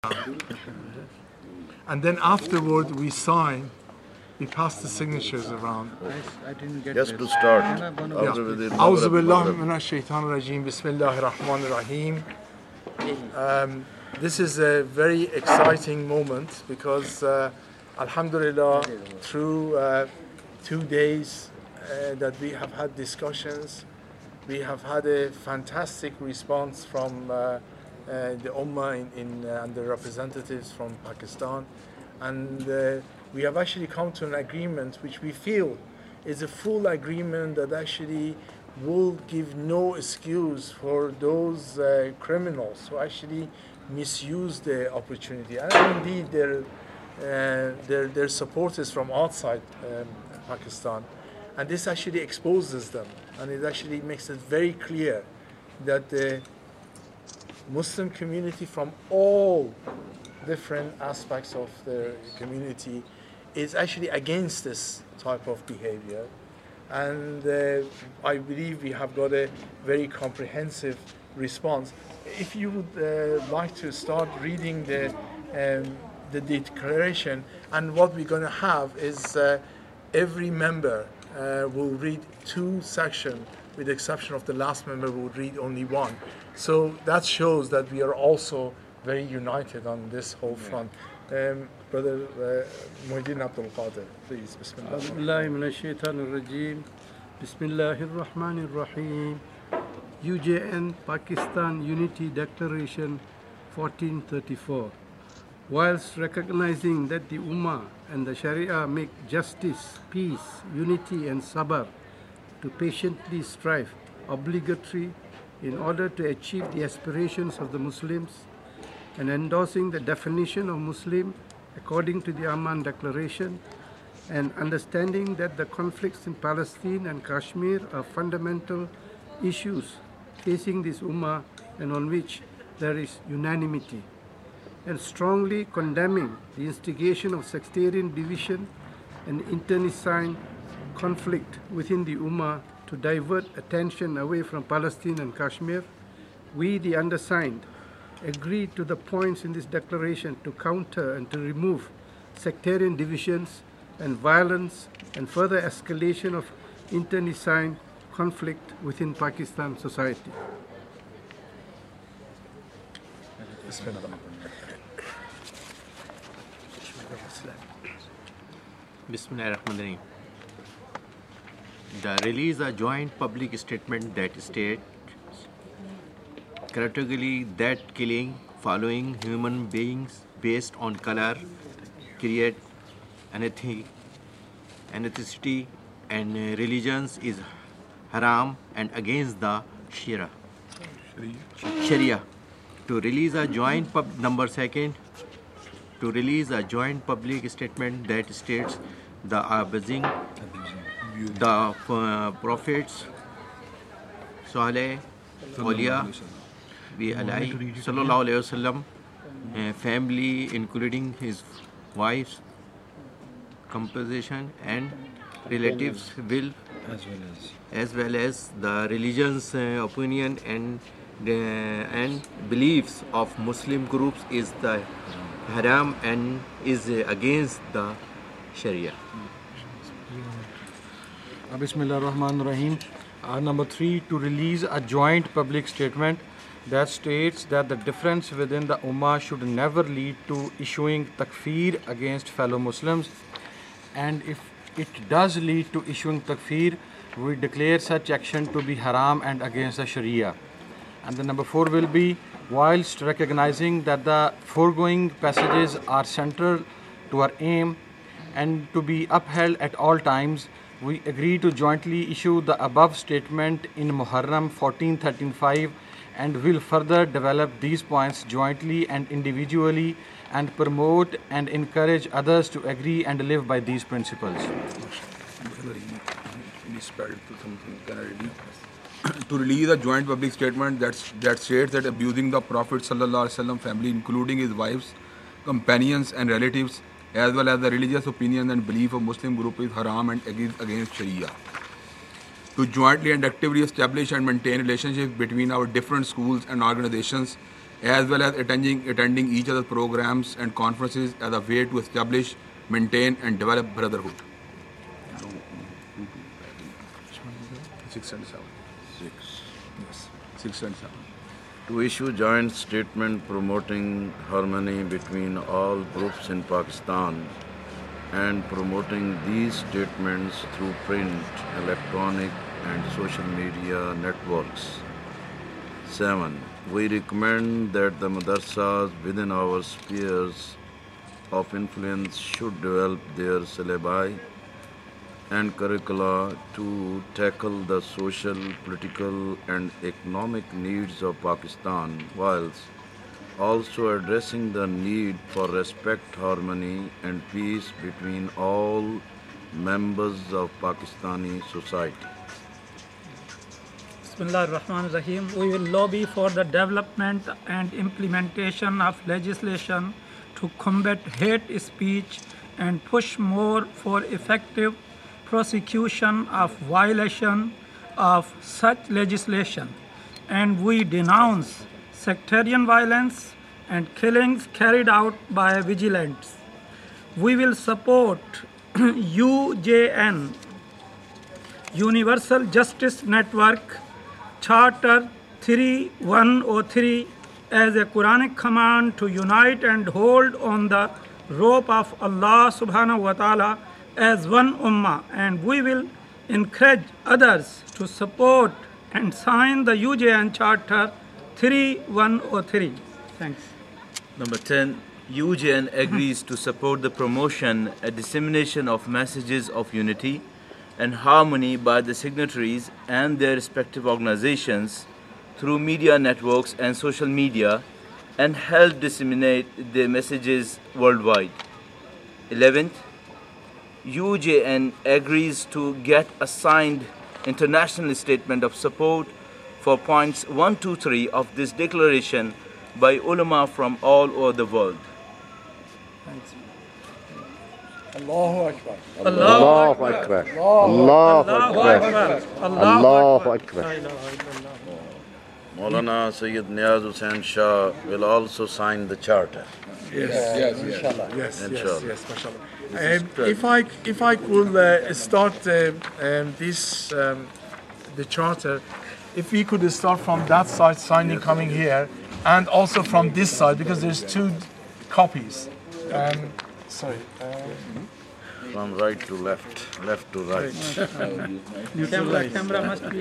And then afterward we sign, we pass the signatures around. I didn't get Just this. to start. أعوذ بالله من الشيطان الرجيم بسم الله الرحمن الرحيم. This is a very exciting moment because Alhamdulillah, through 2 days that we have had discussions, we have had a fantastic response from the Ummah and the representatives from Pakistan, and we have actually come to an agreement which we feel is a full agreement that actually will give no excuse for those criminals who actually misuse the opportunity, and indeed their supporters from outside Pakistan, and this actually exposes them, and it actually makes it very clear that the Muslim community from all different aspects of the community is actually against this type of behavior, and I believe we have got a very comprehensive response. If you would like to start reading the declaration, and what we're going to have is every member will read 2 sections, with the exception of the last member who would read only 1. So that shows that we are also very united on this whole front. Brother Muhyiddin Abdul Qadir, please. Bismillah. أعوذ بالله من الشيطان الرجيم بسم الله الرحمن الرحيم. UJN Pakistan Unity Declaration 1434. Whilst recognizing that the Ummah and the Sharia make justice, peace, unity and sabr to patiently strive obligatory in order to achieve the aspirations of the Muslims, and endorsing the definition of Muslim according to the Amman Declaration, and understanding that the conflicts in Palestine and Kashmir are fundamental issues facing this Ummah and on which there is unanimity, and strongly condemning the instigation of sectarian division and internecine conflict within the Ummah to divert attention away from Palestine and Kashmir, we, the undersigned, agree to the points in this declaration to counter and to remove sectarian divisions and violence and further escalation of internecine conflict within Pakistan society. Bismillahirrahmanirrahim. The release a joint public statement that states categorically that killing following human beings based on color, creed, ethnicity, and religions is haram and against the Sharia. To release a joint number second, to release a joint public statement that states the abusing the prophets Saleh, Awliya, Sallallahu Alaihi Wasallam, family including his wife's composition and relatives will, as well as the religion's opinion and beliefs of Muslim groups is the haram and is against the Sharia. Bismillah ar-Rahman ar-Rahim. Number 3, to release a joint public statement that states that the difference within the Ummah should never lead to issuing takfir against fellow Muslims, and if it does lead to issuing takfir, we declare such action to be haram and against the Sharia. And the number 4 will be, whilst recognizing that the foregoing passages are central to our aim and to be upheld at all times, we agree to jointly issue the above statement in Muharram 1435 and will further develop these points jointly and individually and promote and encourage others to agree and live by these principles. To release a joint public statement that states that abusing the Prophet ﷺ family, including his wives, companions and relatives, as well as the religious opinion and belief of Muslim group is haram and against Sharia. To jointly and actively establish and maintain relationships between our different schools and organizations as well as attending each other's programs and conferences as a way to establish, maintain, and develop brotherhood. 6 and 7. 6 and 7. To issue joint statement promoting harmony between all groups in Pakistan and promoting these statements through print, electronic and social media networks. 7. We recommend that the madrasas within our spheres of influence should develop their syllabi and curricula to tackle the social, political and economic needs of Pakistan, whilst also addressing the need for respect, harmony and peace between all members of Pakistani society. Bismillah ar-Rahman ar-Rahim. We will lobby for the development and implementation of legislation to combat hate speech and push more for effective prosecution of violation of such legislation. And we denounce sectarian violence and killings carried out by vigilantes. We will support UJN, Universal Justice Network, Charter 3103 as a Quranic command to unite and hold on the rope of Allah subhanahu wa ta'ala as one ummah, and we will encourage others to support and sign the UJN Charter 3103. Thanks. Number 10. UJN agrees to support the promotion and dissemination of messages of unity and harmony by the signatories and their respective organizations through media networks and social media, and help disseminate their messages worldwide. 11th. UJN agrees to get a signed international statement of support for points 1, 2, 3 of this declaration by ulama from all over the world. Thanks. Allahu Akbar. Allahu Akbar. Allahu Akbar. Allahu Akbar. Maulana Sayyid Niyaz Hussain Shah will also sign the charter. Yes, Inshallah. yes, Inshallah. yes, mashallah. If I could start the charter, if we could start from that side signing coming here, and also from this side, because there's 2 copies. Sorry. From right to left, left to right. Camera must be